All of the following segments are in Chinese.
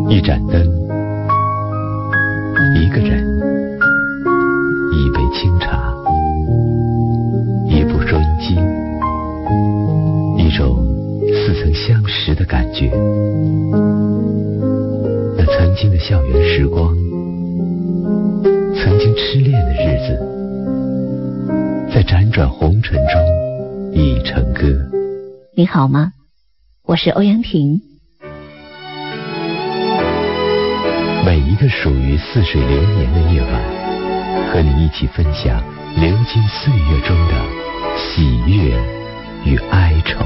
一盏灯，一个人，一杯清茶，一部收音机，一种似曾相识的感觉。那曾经的校园时光，曾经痴恋的日子，在辗转红尘中已成歌。 你好吗？我是欧阳婷。 每一个属于似水流年的夜晚，和你一起分享流金岁月中的喜悦与哀愁。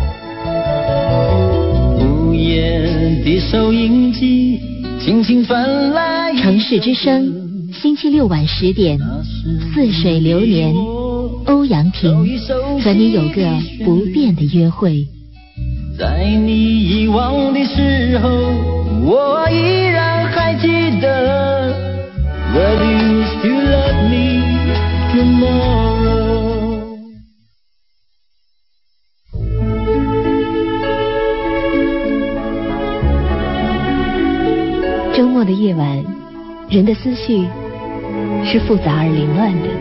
无言的收音机轻轻传来城市之声，星期六晚10点，似水流年，欧阳婷和你有个不变的约会。 在你遗忘的时候，我依然还记得 Will you still love me tomorrow。 周末的夜晚，人的思绪是复杂而凌乱的。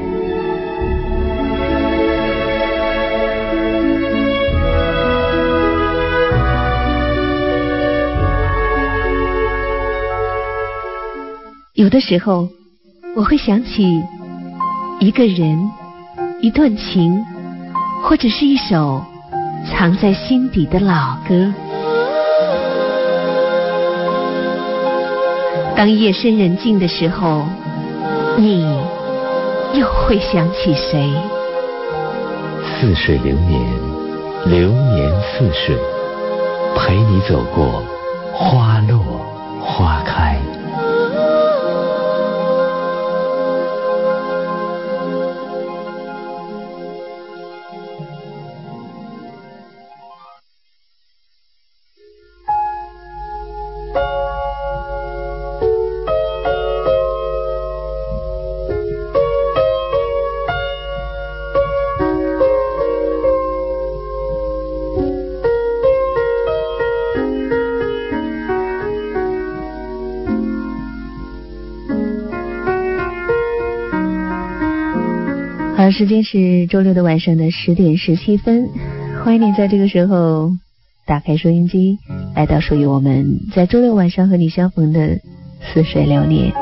有的时候我会想起一个人，一段情，或者是一首藏在心底的老歌。当夜深人静的时候，你又会想起谁？ 似水流年，流年似水，陪你走过花落花开。 好，时间是周六的晚上的10点17分，欢迎你在这个时候打开收音机，来到属于我们在周六晚上和你相逢的似水流年。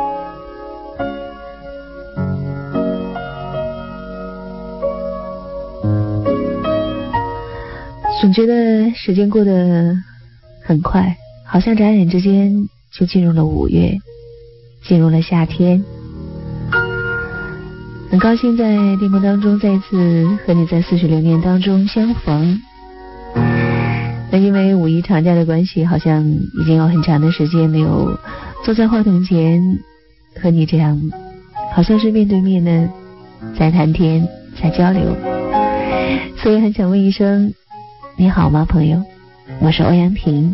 总觉得时间过得很快，好像眨眼之间就进入了5月，进入了夏天。很高兴在电波当中再次和你在似水流年当中相逢。那因为五一长假的关系，好像已经有很长的时间没有坐在话筒前和你这样好像是面对面的在谈天在交流，所以很想问一声你好吗朋友，我是欧阳婷。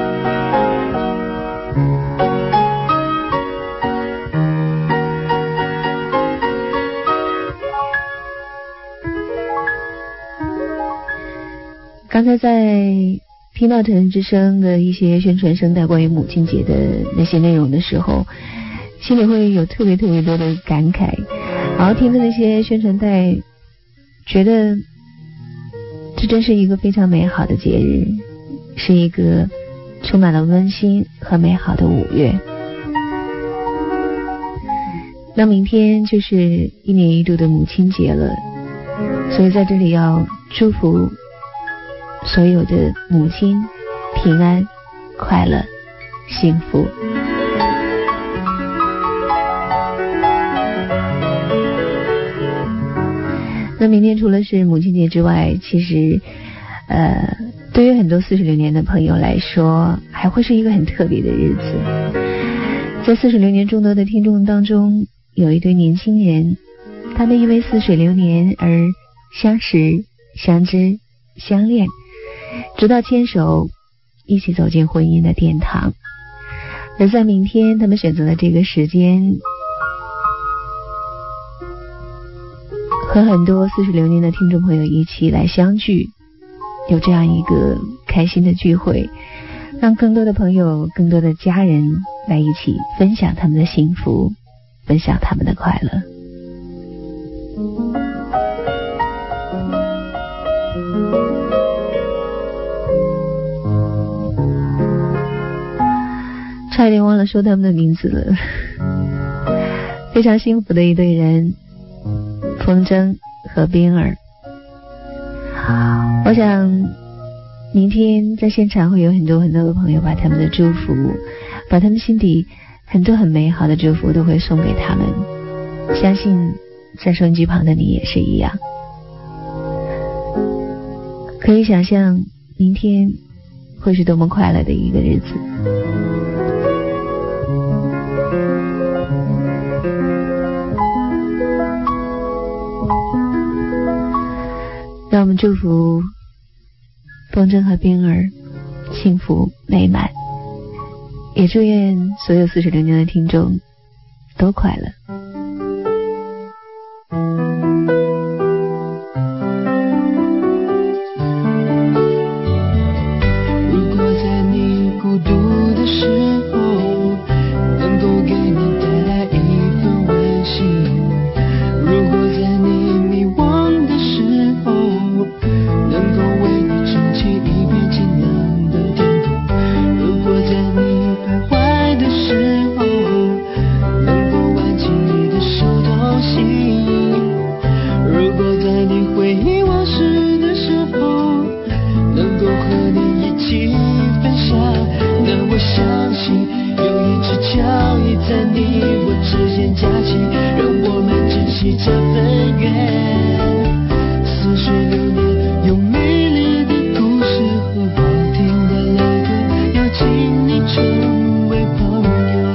刚才在听到城之声的一些宣传声带关于母亲节的那些内容的时候，心里会有特别多的感慨。然后听的那些宣传带，觉得这真是一个非常美好的节日，是一个充满了温馨和美好的5月。那明天就是1年1度的母亲节了，所以在这里要祝福所有的母亲平安、快乐、幸福。那明天除了是母亲节之外，其实对于很多似水流年的朋友来说，还会是一个很特别的日子。在似水流年众多的听众当中，有一对年轻人，他们因为似水流年而相识、相知、相恋，直到牵手一起走进婚姻的殿堂。而在明天，他们选择了这个时间，和很多似水流年的听众朋友一起来相聚，有这样一个开心的聚会，让更多的朋友、更多的家人来一起分享他们的幸福，分享他们的快乐。差一点忘了说他们的名字了。非常幸福的一对人，风筝和冰儿。我想明天在现场会有很多很多的朋友把他们的祝福，把他们心底很多很美好的祝福都会送给他们。相信在收音机旁的你也是一样。可以想象明天会是多么快乐的一个日子。让我们祝福风筝和冰儿幸福美满，也祝愿所有46年的听众都快乐。 如果在你孤独的时候能够给你带来一份温馨，如果在你迷惘的时候能够为你撑起一片晴朗的天空，如果在你徘徊的时候能够挽起你的手掌心，如果在你回忆往事的时候能够和你一起分享，那我相信有一只脚印在你我之间架起，让我们珍惜这份缘。46年有美丽的故事和好听的老歌，邀请你成为朋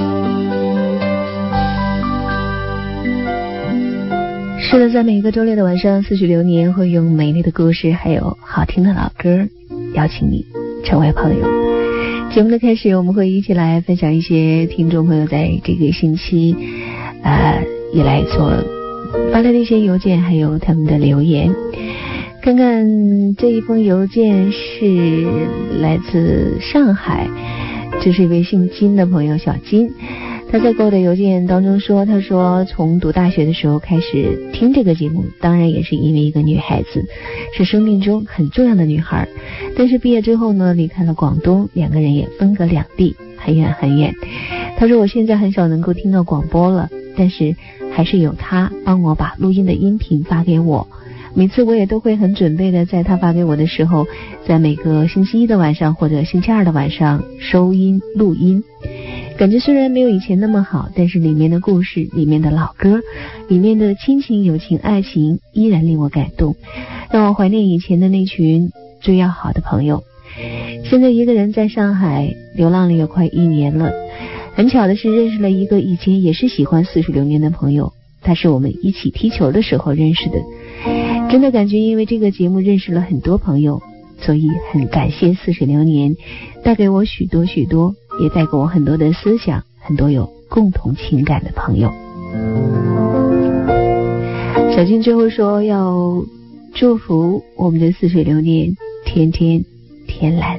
友。 是的，在每一个周六的晚上，46年会用美丽的故事还有好听的老歌邀请你成为朋友。节目的开始，我们会一起来分享一些听众朋友在这个星期以来所发来的一些邮件，还有他们的留言。看看这一封邮件是来自上海，这是一位姓金的朋友小金。他在给我的邮件当中说，他说从读大学的时候开始听这个节目，当然也是因为一个女孩子，是生命中很重要的女孩，但是毕业之后呢，离开了广东，两个人也分隔两地，很远很远。他说我现在很少能够听到广播了，但是还是有他帮我把录音的音频发给我，每次我也都会很准备的在他发给我的时候，在每个星期一的晚上或者星期二的晚上收音录音。感觉虽然没有以前那么好，但是里面的故事，里面的老歌，里面的亲情友情爱情依然令我感动，让我怀念以前的那群最要好的朋友。现在一个人在上海流浪了有快1年了，很巧的是认识了一个以前也是喜欢46年的朋友，他是我们一起踢球的时候认识的。真的感觉因为这个节目认识了很多朋友，所以很感谢46年带给我许多许多，也带给我很多的思想，很多有共同情感的朋友。小金最后说要祝福我们的46年天天天蓝。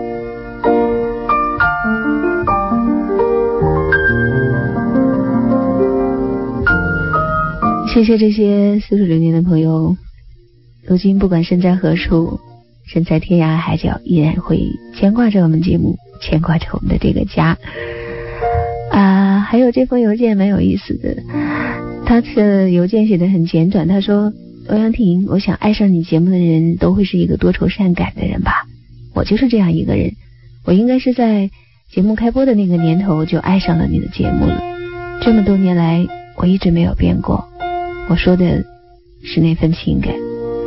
谢谢这些46年的朋友，如今不管身在何处，身在天涯海角，依然会牵挂着我们节目，牵挂着我们的这个家。还有这封邮件蛮有意思的，他的邮件写得很简短，他说欧阳婷，我想爱上你节目的人都会是一个多愁善感的人吧，我就是这样一个人，我应该是在节目开播的那个年头就爱上了你的节目了，这么多年来我一直没有变过，我说的是那份情感。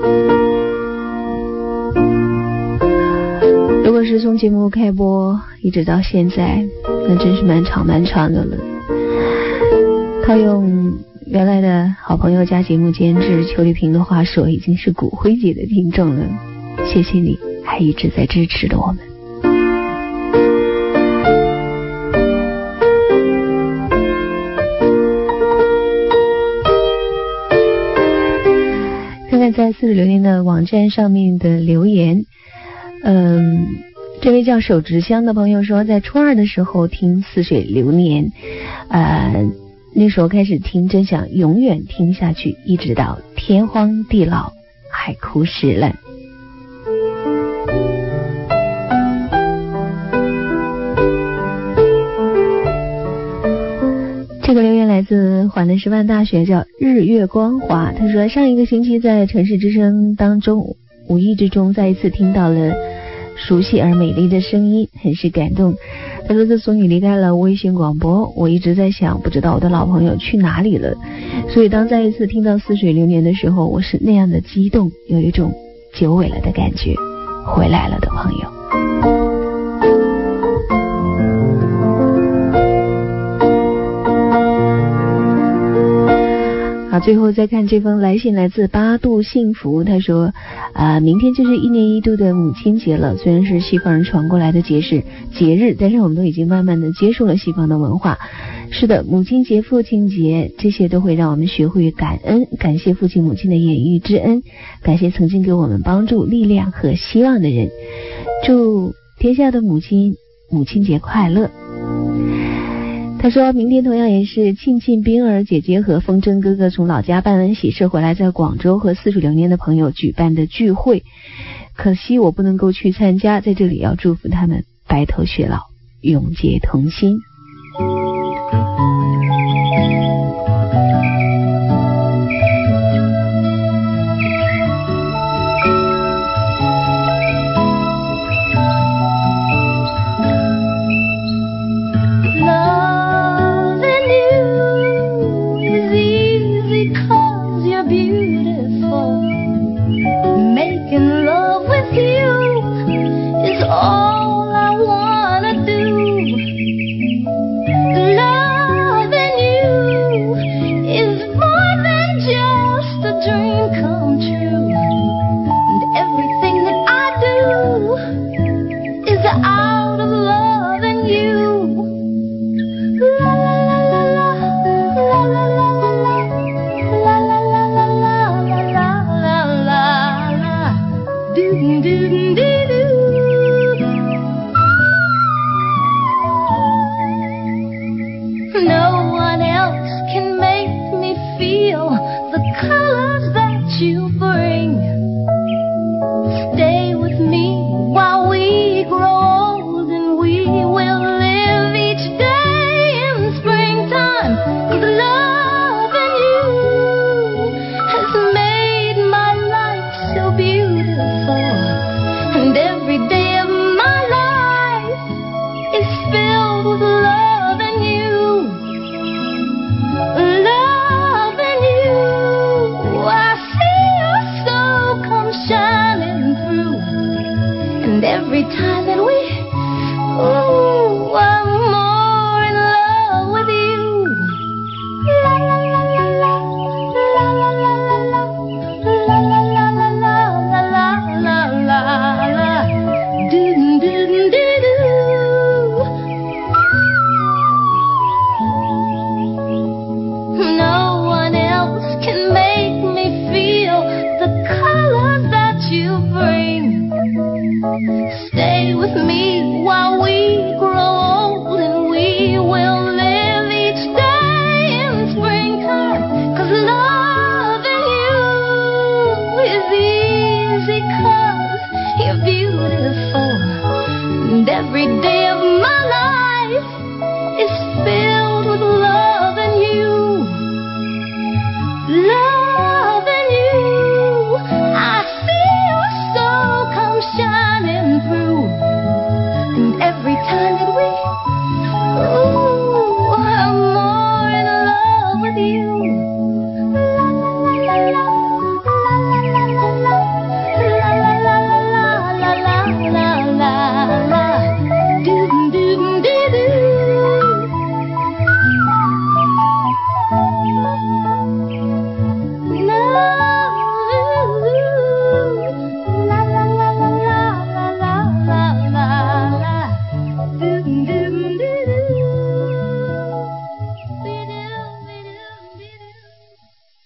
如果是从节目开播一直到现在，那真是蛮长蛮长的了。套用原来的好朋友加节目监制邱丽萍的话说，已经是骨灰级的听众了，谢谢你还一直在支持着我们。看看在46年的网站上面的留言， 这位叫手执香的朋友说，在初二的时候听《似水流年》，那时候开始听，真想永远听下去，一直到天荒地老，海枯石烂。这个留言来自华南师范大学，叫日月光华。他说，上一个星期在城市之声当中，无意之中再一次听到了熟悉而美丽的声音，很是感动。他说，自从你离开了微信广播，我一直在想，不知道我的老朋友去哪里了。所以当再一次听到《似水流年》的时候，我是那样的激动，有一种久违了的感觉，回来了的朋友。好，最后再看这封来信，来自八度幸福。他说明天就是1年1度的母亲节了，虽然是西方人传过来的节日，但是我们都已经慢慢的接受了西方的文化。是的，母亲节、父亲节，这些都会让我们学会感恩，感谢父亲母亲的养育之恩，感谢曾经给我们帮助、力量和希望的人。祝天下的母亲母亲节快乐。他说，明天同样也是庆庆、冰儿姐姐和风筝哥哥从老家办完喜事回来，在广州和似水流年的朋友举办的聚会，可惜我不能够去参加，在这里要祝福他们白头偕老，永结同心。